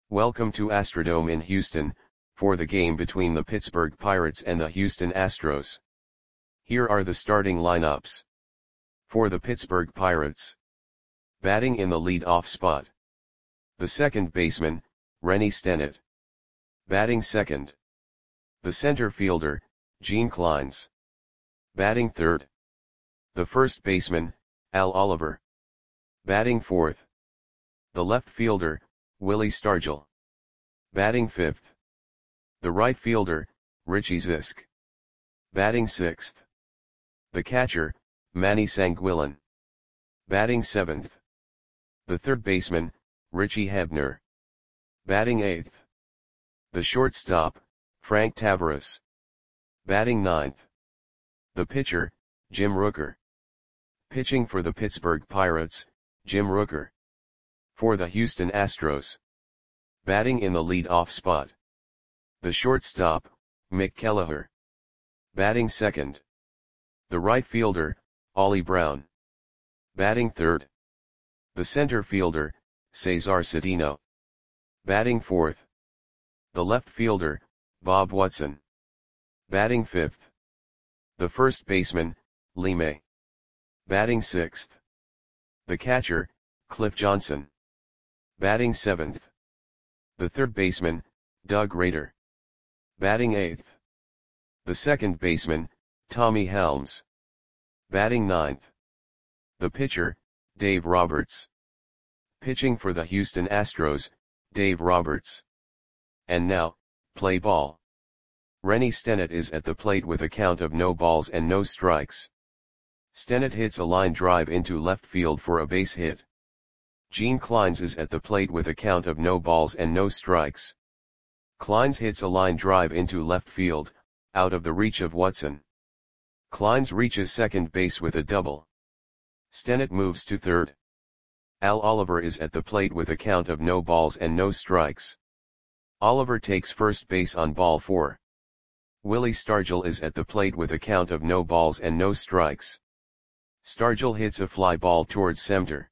Welcome to Astrodome in Houston, for the game between the Pittsburgh Pirates and the Houston Astros. Here are the starting lineups. For the Pittsburgh Pirates. Batting in the lead-off spot. The second baseman, Rennie Stennett. Batting second. The center fielder, Gene Clines. Batting third. The first baseman, Al Oliver. Batting fourth. The left fielder, Willie Stargell. Batting fifth. The right fielder, Richie Zisk. Batting sixth. The catcher, Manny Sanguillen. Batting seventh. The third baseman, Richie Hebner. Batting eighth. The shortstop, Frank Taveras. Batting ninth. The pitcher, Jim Rooker. Pitching for the Pittsburgh Pirates, Jim Rooker. For the Houston Astros. Batting in the lead-off spot. The shortstop, Mick Kelleher. Batting second. The right fielder, Ollie Brown. Batting third. The center fielder, Cesar Cedeno. Batting fourth. The left fielder, Bob Watson. Batting fifth. The first baseman, Lee May. Batting sixth. The catcher, Cliff Johnson. Batting seventh. The third baseman, Doug Rader. Batting eighth. The second baseman, Tommy Helms. Batting ninth. The pitcher, Dave Roberts. Pitching for the Houston Astros, Dave Roberts. And now, play ball. Rennie Stennett is at the plate with a count of no balls and no strikes. Stennett hits a line drive into left field for a base hit. Gene Clines is at the plate with a count of no balls and no strikes. Clines hits a line drive into left field, out of the reach of Watson. Clines reaches second base with a double. Stennett moves to third. Al Oliver is at the plate with a count of no balls and no strikes. Oliver takes first base on ball 4. Willie Stargell is at the plate with a count of no balls and no strikes. Stargell hits a fly ball towards center.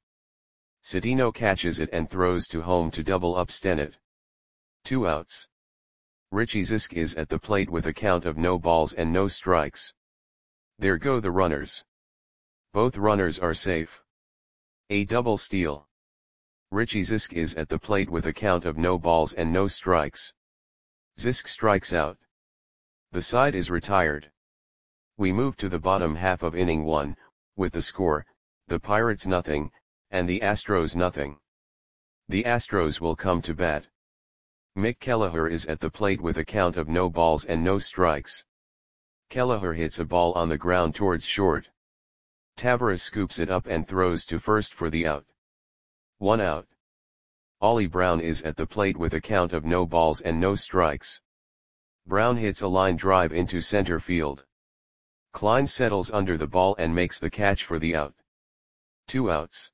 Cedeno catches it and throws to home to double up Stennett. 2 outs. Richie Zisk is at the plate with a count of no balls and no strikes. There go the runners. Both runners are safe. A double steal. Richie Zisk is at the plate with a count of no balls and no strikes. Zisk strikes out. The side is retired. We move to the bottom half of inning 1, with the score, the Pirates nothing, and the Astros nothing. The Astros will come to bat. Mick Kelleher is at the plate with a count of no balls and no strikes. Kelleher hits a ball on the ground towards short. Taveras scoops it up and throws to first for the out. 1 out. Ollie Brown is at the plate with a count of no balls and no strikes. Brown hits a line drive into center field. Clines settles under the ball and makes the catch for the out. 2 outs.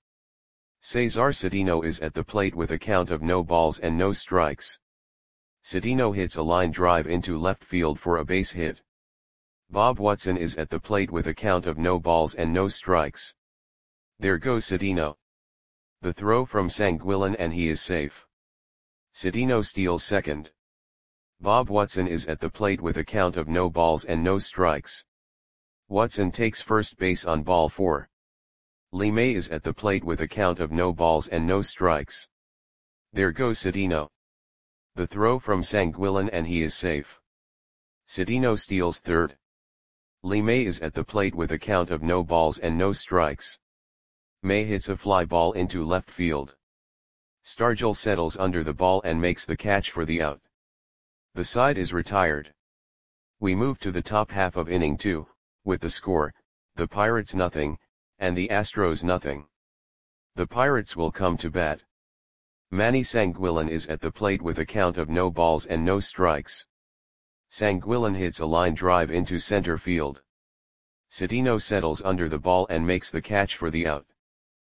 Cesar Cedeno is at the plate with a count of no balls and no strikes. Cedeno hits a line drive into left field for a base hit. Bob Watson is at the plate with a count of no balls and no strikes. There goes Cedeno. The throw from Sanguillen and he is safe. Cedeno steals second. Bob Watson is at the plate with a count of no balls and no strikes. Watson takes first base on ball 4. Lee May is at the plate with a count of no balls and no strikes. There goes Cedeno. The throw from Sanguillen and he is safe. Cedeno steals third. Lee May is at the plate with a count of no balls and no strikes. May hits a fly ball into left field. Stargell settles under the ball and makes the catch for the out. The side is retired. We move to the top half of inning 2, with the score, the Pirates nothing, and the Astros nothing. The Pirates will come to bat. Manny Sanguillen is at the plate with a count of no balls and no strikes. Sanguillen hits a line drive into center field. Cedeno settles under the ball and makes the catch for the out.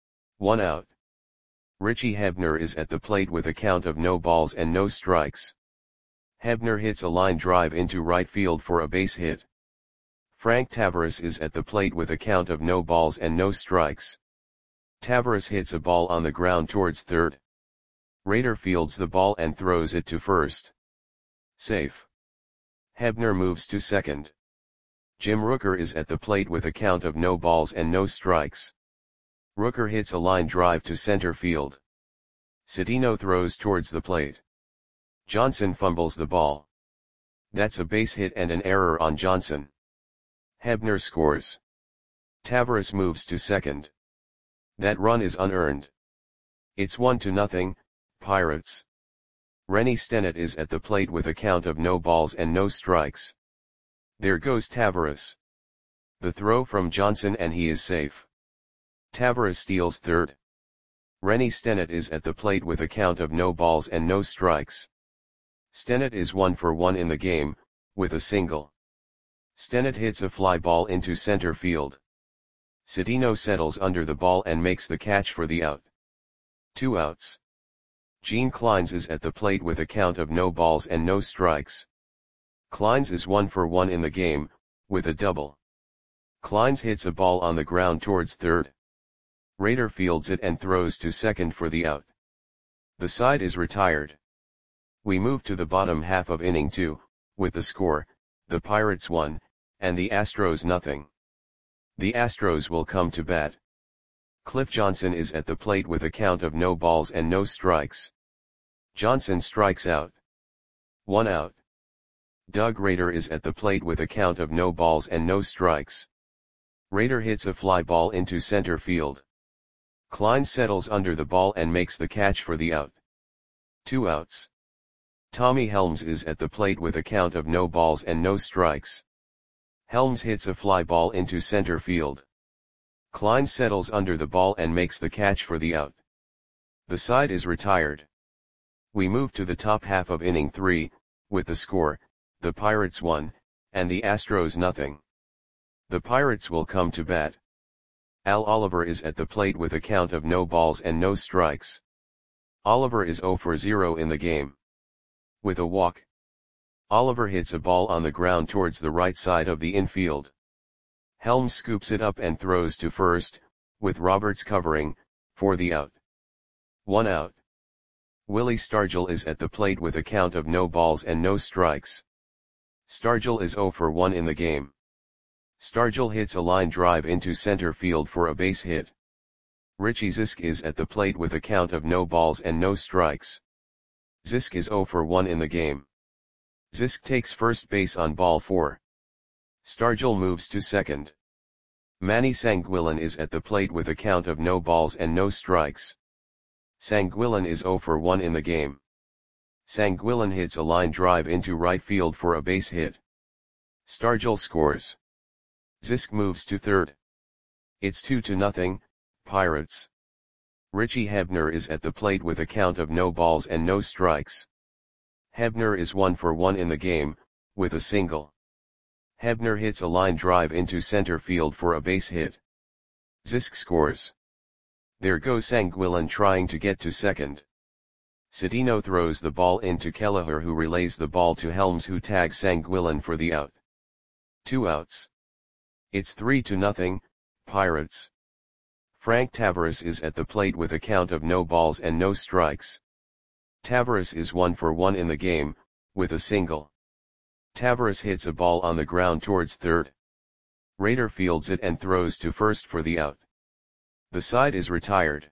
1 out. Richie Hebner is at the plate with a count of no balls and no strikes. Hebner hits a line drive into right field for a base hit. Frank Taveras is at the plate with a count of no balls and no strikes. Taveras hits a ball on the ground towards third. Raider fields the ball and throws it to first. Safe. Hebner moves to second. Jim Rooker is at the plate with a count of no balls and no strikes. Rooker hits a line drive to center field. Cedeno throws towards the plate. Johnson fumbles the ball. That's a base hit and an error on Johnson. Hebner scores. Taveras moves to second. That run is unearned. It's 1-0, Pirates. Rennie Stennett is at the plate with a count of no balls and no strikes. There goes Taveras. The throw from Johnson and he is safe. Taveras steals third. Rennie Stennett is at the plate with a count of no balls and no strikes. Stennett is 1 for 1 in the game, with a single. Stennett hits a fly ball into center field. Cedeno settles under the ball and makes the catch for the out. 2 outs. Gene Clines is at the plate with a count of no balls and no strikes. Clines is 1 for 1 in the game, with a double. Clines hits a ball on the ground towards third. Raider fields it and throws to second for the out. The side is retired. We move to the bottom half of inning 2, with the score, the Pirates 1, and the Astros 0. The Astros will come to bat. Cliff Johnson is at the plate with a count of no balls and no strikes. Johnson strikes out. 1 out. Doug Raider is at the plate with a count of no balls and no strikes. Raider hits a fly ball into center field. Clines settles under the ball and makes the catch for the out. 2 outs. Tommy Helms is at the plate with a count of no balls and no strikes. Helms hits a fly ball into center field. Clines settles under the ball and makes the catch for the out. The side is retired. We move to the top half of inning 3, with the score, the Pirates 1, and the Astros 0. The Pirates will come to bat. Al Oliver is at the plate with a count of no balls and no strikes. Oliver is 0 for 0 in the game. With a walk. Oliver hits a ball on the ground towards the right side of the infield. Helms scoops it up and throws to first, with Roberts covering, for the out. 1 out. Willie Stargell is at the plate with a count of no balls and no strikes. Stargell is 0 for 1 in the game. Stargell hits a line drive into center field for a base hit. Richie Zisk is at the plate with a count of no balls and no strikes. Zisk is 0 for 1 in the game. Zisk takes first base on ball 4. Stargell moves to second. Manny Sanguillen is at the plate with a count of no balls and no strikes. Sanguillen is 0 for 1 in the game. Sanguillen hits a line drive into right field for a base hit. Stargell scores. Zisk moves to third. It's 2-0, Pirates. Richie Hebner is at the plate with a count of no balls and no strikes. Hebner is 1 for 1 in the game, with a single. Hebner hits a line drive into center field for a base hit. Zisk scores. There goes Sanguillen trying to get to second. Cedeno throws the ball into Kelleher, who relays the ball to Helms, who tags Sanguillen for the out. 2 outs. It's 3-0, Pirates. Frank Taveras is at the plate with a count of no balls and no strikes. Taveras is 1 for 1 in the game, with a single. Taveras hits a ball on the ground towards third. Raider fields it and throws to first for the out. The side is retired.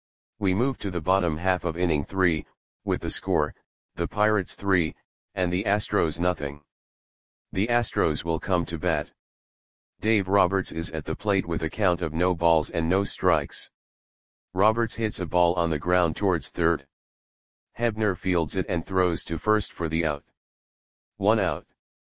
We move to the bottom half of inning 3, with the score, the Pirates 3, and the Astros 0. The Astros will come to bat. Dave Roberts is at the plate with a count of no balls and no strikes. Roberts hits a ball on the ground towards third. Hebner fields it and throws to first for the out. 1 out.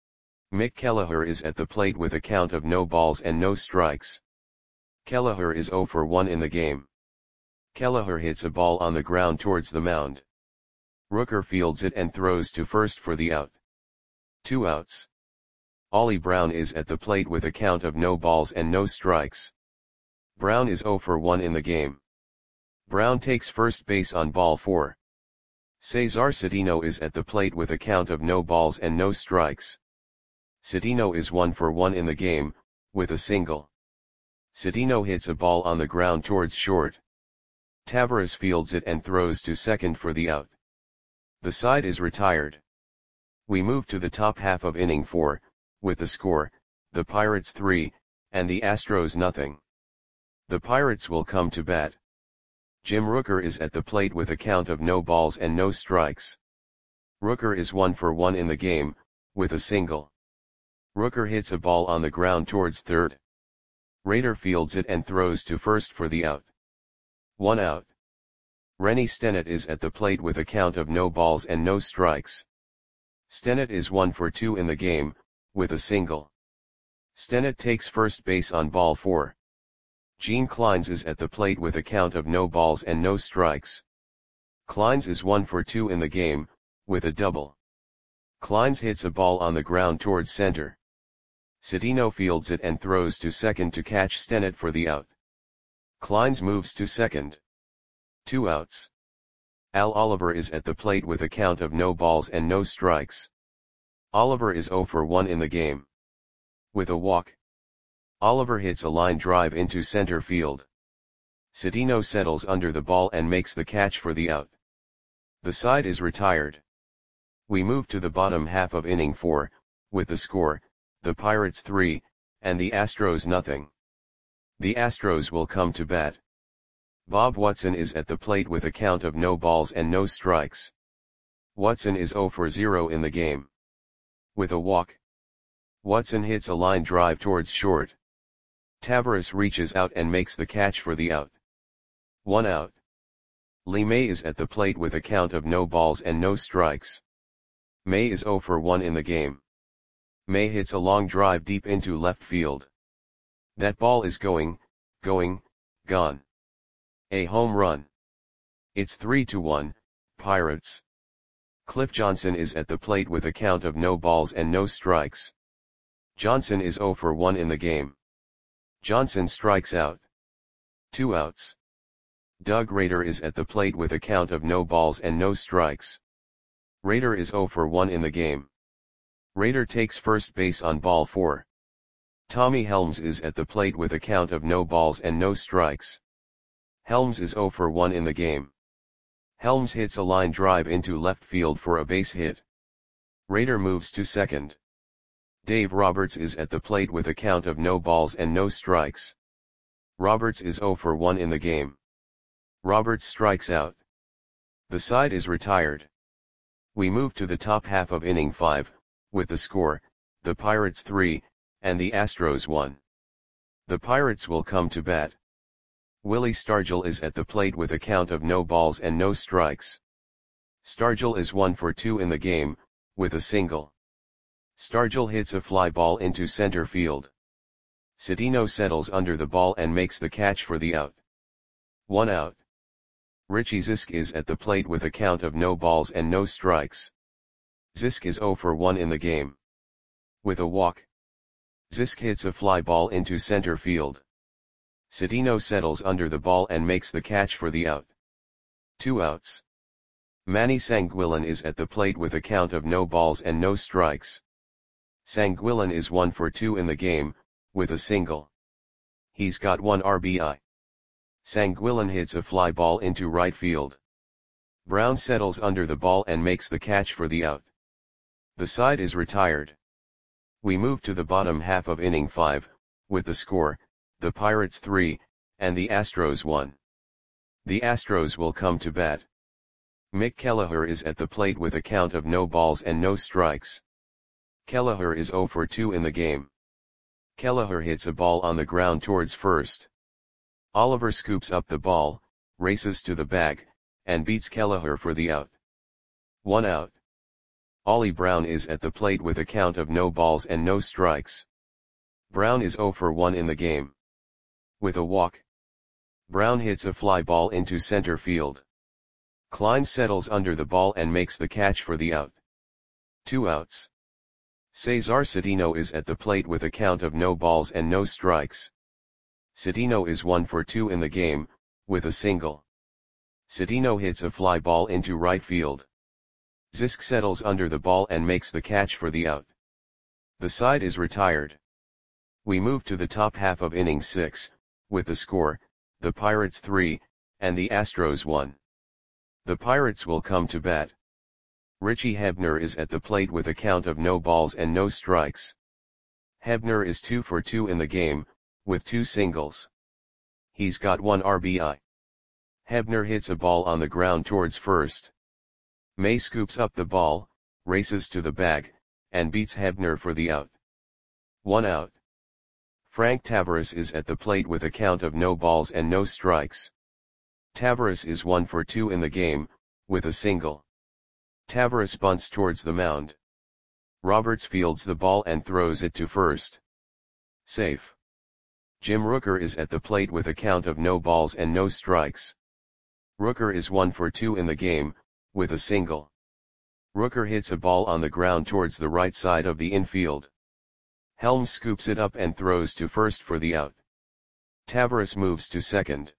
Mick Kelleher is at the plate with a count of no balls and no strikes. Kelleher is 0 for 1 in the game. Kelleher hits a ball on the ground towards the mound. Rooker fields it and throws to first for the out. 2 outs. Ollie Brown is at the plate with a count of no balls and no strikes. Brown is 0 for 1 in the game. Brown takes first base on ball 4. Cesar Cedeno is at the plate with a count of no balls and no strikes. Cedeno is 1 for 1 in the game, with a single. Cedeno hits a ball on the ground towards short. Tavares fields it and throws to second for the out. The side is retired. We move to the top half of inning 4, with the score, the Pirates 3, and the Astros nothing. The Pirates will come to bat. Jim Rooker is at the plate with a count of no balls and no strikes. Rooker is 1 for 1 in the game, with a single. Rooker hits a ball on the ground towards third. Rader fields it and throws to first for the out. 1 out. Rennie Stennett is at the plate with a count of no balls and no strikes. Stennett is 1 for 2 in the game, with a single. Stennett takes first base on ball 4. Gene Clines is at the plate with a count of no balls and no strikes. Clines is 1 for 2 in the game, with a double. Clines hits a ball on the ground towards center. Cedeno fields it and throws to second to catch Stennett for the out. Clines moves to second. 2 outs. Al Oliver is at the plate with a count of no balls and no strikes. Oliver is 0 for 1 in the game. With a walk. Oliver hits a line drive into center field. Cedeno settles under the ball and makes the catch for the out. The side is retired. We move to the bottom half of inning 4, with the score, the Pirates 3, and the Astros nothing. The Astros will come to bat. Bob Watson is at the plate with a count of no balls and no strikes. Watson is 0 for 0 in the game. With a walk. Watson hits a line drive towards short. Tavares reaches out and makes the catch for the out. 1 out. Lee May is at the plate with a count of no balls and no strikes. May is 0 for 1 in the game. May hits a long drive deep into left field. That ball is gone. A home run. It's 3-1, Pirates. Cliff Johnson is at the plate with a count of no balls and no strikes. Johnson is 0 for 1 in the game. Johnson strikes out. 2 outs. Doug Rader is at the plate with a count of no balls and no strikes. Rader is 0 for 1 in the game. Rader takes first base on ball 4. Tommy Helms is at the plate with a count of no balls and no strikes. Helms is 0 for 1 in the game. Helms hits a line drive into left field for a base hit. Rader moves to second. Dave Roberts is at the plate with a count of no balls and no strikes. Roberts is 0 for 1 in the game. Roberts strikes out. The side is retired. We move to the top half of inning 5, with the score, the Pirates 3, and the Astros 1. The Pirates will come to bat. Willie Stargell is at the plate with a count of no balls and no strikes. Stargell is 1 for 2 in the game, with a single. Stargell hits a fly ball into center field. Cedeno settles under the ball and makes the catch for the out. 1 out. Richie Zisk is at the plate with a count of no balls and no strikes. Zisk is 0 for 1 in the game. With a walk. Zisk hits a fly ball into center field. Cedeno settles under the ball and makes the catch for the out. 2 outs. Manny Sanguillen is at the plate with a count of no balls and no strikes. Sanguillen is 1 for 2 in the game, with a single. He's got 1 RBI. Sanguillen hits a fly ball into right field. Brown settles under the ball and makes the catch for the out. The side is retired. We move to the bottom half of inning 5, with the score, the Pirates 3, and the Astros 1. The Astros will come to bat. Mick Kelleher is at the plate with a count of no balls and no strikes. Kelleher is 0 for 2 in the game. Kelleher hits a ball on the ground towards first. Oliver scoops up the ball, races to the bag, and beats Kelleher for the out. 1 out. Ollie Brown is at the plate with a count of no balls and no strikes. Brown is 0 for 1 in the game. With a walk. Brown hits a fly ball into center field. Klein settles under the ball and makes the catch for the out. 2 outs. Cesar Cedeno is at the plate with a count of no balls and no strikes. Cedeno is 1 for 2 in the game, with a single. Cedeno hits a fly ball into right field. Zisk settles under the ball and makes the catch for the out. The side is retired. We move to the top half of inning 6, with the score, the Pirates 3, and the Astros 1. The Pirates will come to bat. Richie Hebner is at the plate with a count of no balls and no strikes. Hebner is 2 for 2 in the game, with 2 singles. He's got 1 RBI. Hebner hits a ball on the ground towards first. May scoops up the ball, races to the bag, and beats Hebner for the out. 1 out. Frank Taveras is at the plate with a count of no balls and no strikes. Taveras is 1 for 2 in the game, with a single. Taveras bunts towards the mound. Roberts fields the ball and throws it to first. Safe. Jim Rooker is at the plate with a count of no balls and no strikes. Rooker is 1 for 2 in the game, with a single. Rooker hits a ball on the ground towards the right side of the infield. Helms scoops it up and throws to first for the out. Taveras moves to second.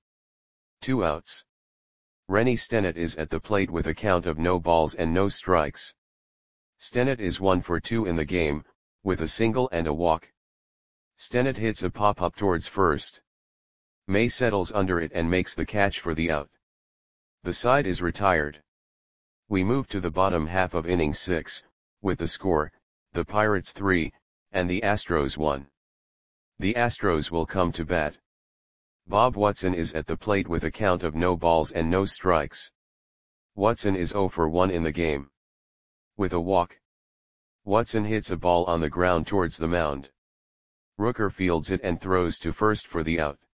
2 outs. Rennie Stennett is at the plate with a count of no balls and no strikes. Stennett is 1 for 2 in the game, with a single and a walk. Stennett hits a pop-up towards first. May settles under it and makes the catch for the out. The side is retired. We move to the bottom half of inning 6, with the score, the Pirates 3, and the Astros 1. The Astros will come to bat. Bob Watson is at the plate with a count of no balls and no strikes. Watson is 0 for 1 in the game. With a walk. Watson hits a ball on the ground towards the mound. Rooker fields it and throws to first for the out.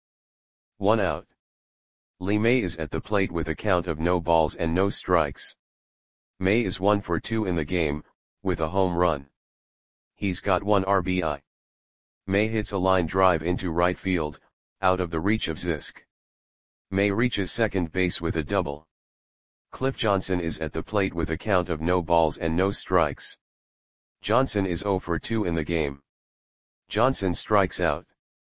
1 out. Lee May is at the plate with a count of no balls and no strikes. May is 1 for 2 in the game, with a home run. He's got 1 RBI. May hits a line drive into right field, out of the reach of Zisk. May reaches second base with a double. Cliff Johnson is at the plate with a count of no balls and no strikes. Johnson is 0 for 2 in the game. Johnson strikes out.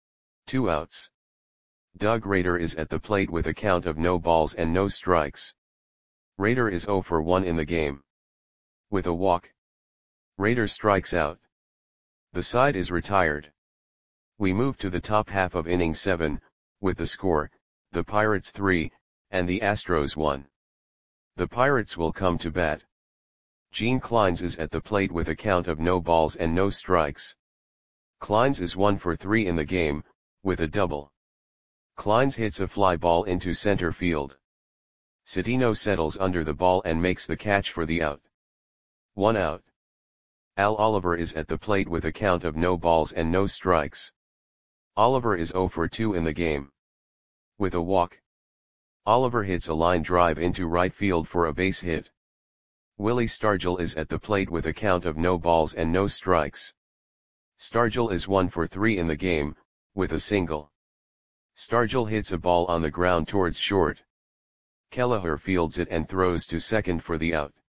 2 outs. Doug Rader is at the plate with a count of no balls and no strikes. Rader is 0 for 1 in the game. With a walk. Rader strikes out. The side is retired. We move to the top half of inning 7, with the score, the Pirates 3, and the Astros 1. The Pirates will come to bat. Gene Clines is at the plate with a count of no balls and no strikes. Clines is 1 for 3 in the game, with a double. Clines hits a fly ball into center field. Citino settles under the ball and makes the catch for the out. 1 out. Al Oliver is at the plate with a count of no balls and no strikes. Oliver is 0 for 2 in the game. With a walk. Oliver hits a line drive into right field for a base hit. Willie Stargell is at the plate with a count of no balls and no strikes. Stargell is 1 for 3 in the game, with a single. Stargell hits a ball on the ground towards short. Kelleher fields it and throws to second for the out.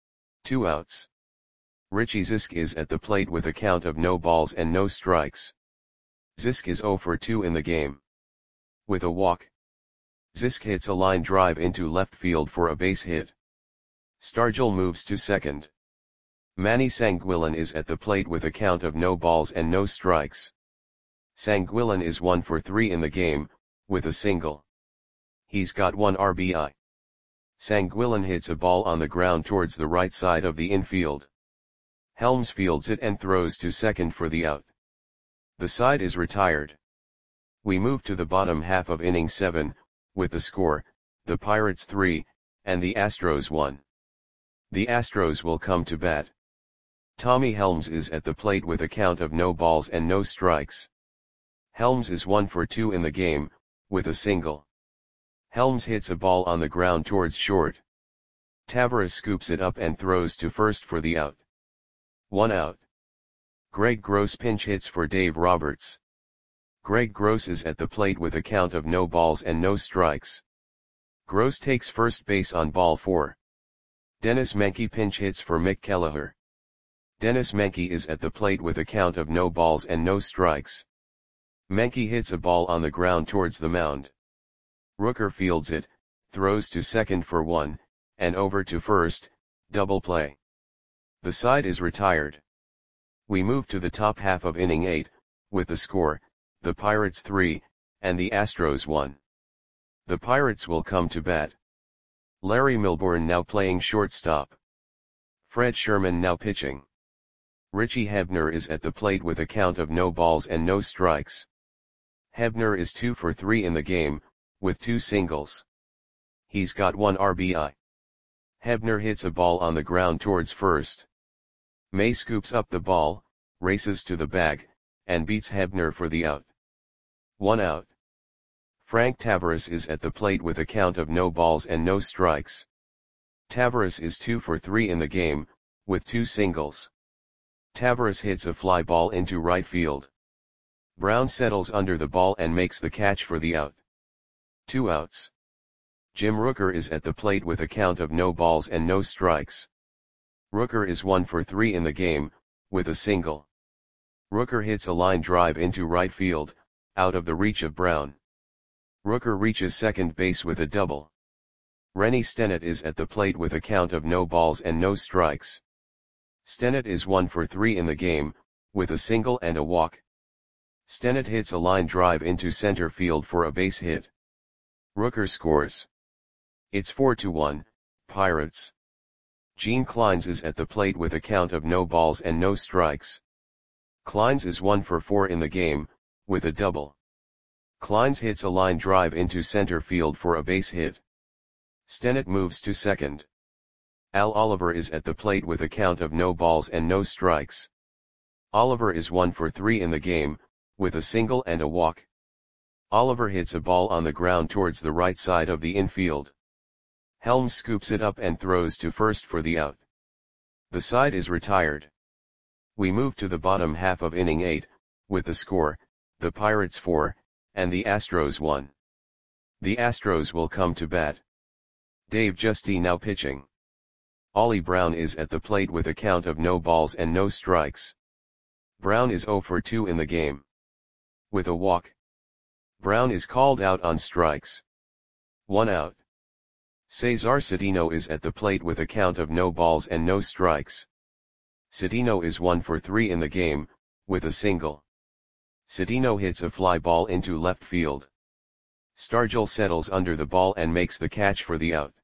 2 outs. Richie Zisk is at the plate with a count of no balls and no strikes. Zisk is 0 for 2 in the game. With a walk. Zisk hits a line drive into left field for a base hit. Stargell moves to second. Manny Sanguillen is at the plate with a count of no balls and no strikes. Sanguillen is 1 for 3 in the game, with a single. He's got 1 RBI. Sanguillen hits a ball on the ground towards the right side of the infield. Helms fields it and throws to second for the out. The side is retired. We move to the bottom half of inning 7, with the score, the Pirates 3, and the Astros 1. The Astros will come to bat. Tommy Helms is at the plate with a count of no balls and no strikes. Helms is 1 for 2 in the game, with a single. Helms hits a ball on the ground towards short. Taveras scoops it up and throws to first for the out. 1 out. Greg Gross pinch hits for Dave Roberts. Greg Gross is at the plate with a count of no balls and no strikes. Gross takes first base on ball 4. Dennis Menke pinch hits for Mick Kelleher. Dennis Menke is at the plate with a count of no balls and no strikes. Menke hits a ball on the ground towards the mound. Rooker fields it, throws to second for 1, and over to first, double play. The side is retired. We move to the top half of inning 8, with the score, the Pirates 3, and the Astros 1. The Pirates will come to bat. Larry Milbourne now playing shortstop. Fred Sherman now pitching. Richie Hebner is at the plate with a count of no balls and no strikes. Hebner is 2 for 3 in the game, with 2 singles. He's got 1 RBI. Hebner hits a ball on the ground towards first. May scoops up the ball, races to the bag, and beats Hebner for the out. 1 out. Frank Taveras is at the plate with a count of no balls and no strikes. Taveras is 2 for 3 in the game, with 2 singles. Taveras hits a fly ball into right field. Brown settles under the ball and makes the catch for the out. 2 outs. Jim Rooker is at the plate with a count of no balls and no strikes. Rooker is 1 for 3 in the game, with a single. Rooker hits a line drive into right field, out of the reach of Brown. Rooker reaches second base with a double. Rennie Stennett is at the plate with a count of no balls and no strikes. Stennett is 1 for 3 in the game, with a single and a walk. Stennett hits a line drive into center field for a base hit. Rooker scores. It's 4-1, Pirates. Gene Clines is at the plate with a count of no balls and no strikes. Clines is 1 for 4 in the game, with a double. Clines hits a line drive into center field for a base hit. Stennett moves to second. Al Oliver is at the plate with a count of no balls and no strikes. Oliver is 1 for 3 in the game, with a single and a walk. Oliver hits a ball on the ground towards the right side of the infield. Helms scoops it up and throws to first for the out. The side is retired. We move to the bottom half of inning 8, with the score, the Pirates 4, and the Astros 1. The Astros will come to bat. Dave Giusti now pitching. Ollie Brown is at the plate with a count of no balls and no strikes. Brown is 0 for 2 in the game. With a walk. Brown is called out on strikes. 1 out. Cesar Cedeno is at the plate with a count of no balls and no strikes. Cedeno is 1 for 3 in the game, with a single. Cedeno hits a fly ball into left field. Stargell settles under the ball and makes the catch for the out.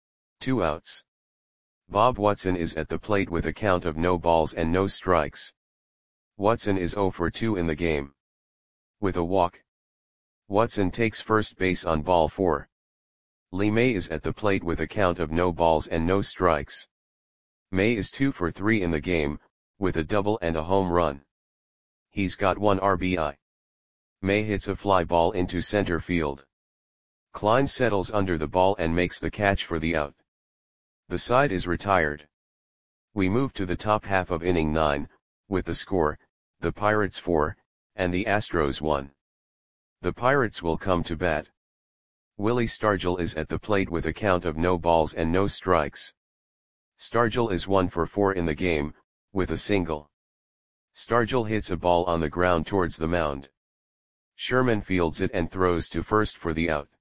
2 outs. Bob Watson is at the plate with a count of no balls and no strikes. Watson is 0 for 2 in the game. With a walk. Watson takes first base on ball 4. Lee May is at the plate with a count of no balls and no strikes. May is 2 for 3 in the game, with a double and a home run. He's got 1 RBI. May hits a fly ball into center field. Klein settles under the ball and makes the catch for the out. The side is retired. We move to the top half of inning 9, with the score, the Pirates 4, and the Astros 1. The Pirates will come to bat. Willie Stargell is at the plate with a count of no balls and no strikes. Stargell is 1 for 4 in the game, with a single. Stargell hits a ball on the ground towards the mound. Sherman fields it and throws to first for the out.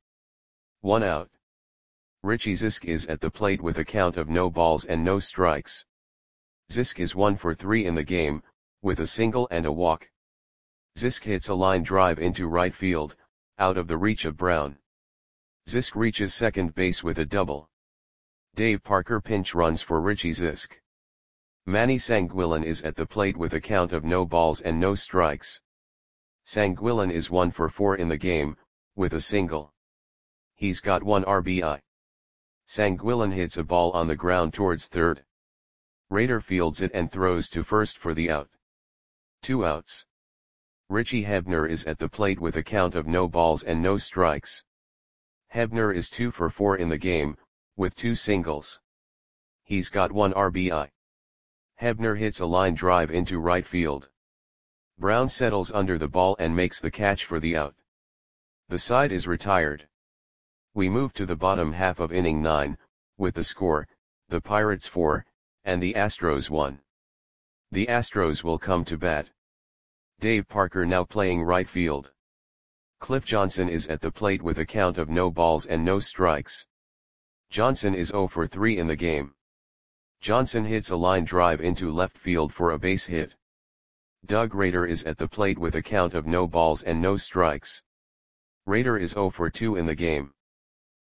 1 out. Richie Zisk is at the plate with a count of no balls and no strikes. Zisk is 1 for 3 in the game, with a single and a walk. Zisk hits a line drive into right field, out of the reach of Brown. Zisk reaches second base with a double. Dave Parker pinch runs for Richie Zisk. Manny Sanguillen is at the plate with a count of no balls and no strikes. Sanguillen is 1 for 4 in the game, with a single. He's got 1 RBI. Sanguillen hits a ball on the ground towards third. Rader fields it and throws to first for the out. 2 outs. Richie Hebner is at the plate with a count of no balls and no strikes. Hebner is 2 for 4 in the game, with 2 singles. He's got 1 RBI. Hebner hits a line drive into right field. Brown settles under the ball and makes the catch for the out. The side is retired. We move to the bottom half of inning 9, with the score, the Pirates 4, and the Astros 1. The Astros will come to bat. Dave Parker now playing right field. Cliff Johnson is at the plate with a count of no balls and no strikes. Johnson is 0 for 3 in the game. Johnson hits a line drive into left field for a base hit. Doug Rader is at the plate with a count of no balls and no strikes. Rader is 0 for 2 in the game.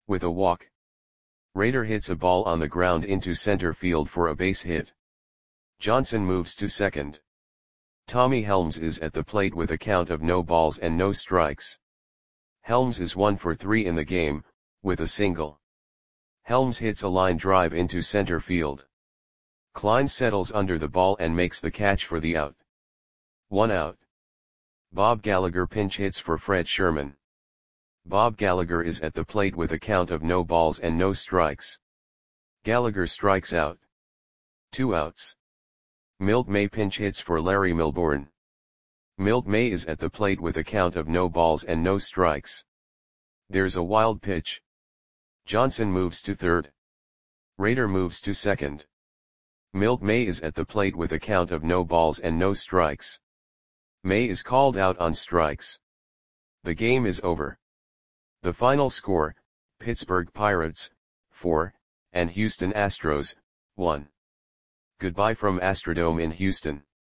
with a walk. Raider hits a ball on the ground into center field for a base hit. Johnson moves to second. Tommy Helms is at the plate with a count of no balls and no strikes. Helms is 1 for 3 in the game, with a single. Helms hits a line drive into center field. Klein settles under the ball and makes the catch for the out. 1 out. Bob Gallagher pinch hits for Fred Sherman. Bob Gallagher is at the plate with a count of no balls and no strikes. Gallagher strikes out. 2 outs. Milt May pinch hits for Larry Milbourne. Milt May is at the plate with a count of no balls and no strikes. There's a wild pitch. Johnson moves to third. Raider moves to second. Milt May is at the plate with a count of no balls and no strikes. May is called out on strikes. The game is over. The final score, Pittsburgh Pirates, 4, and Houston Astros, 1. Goodbye from Astrodome in Houston.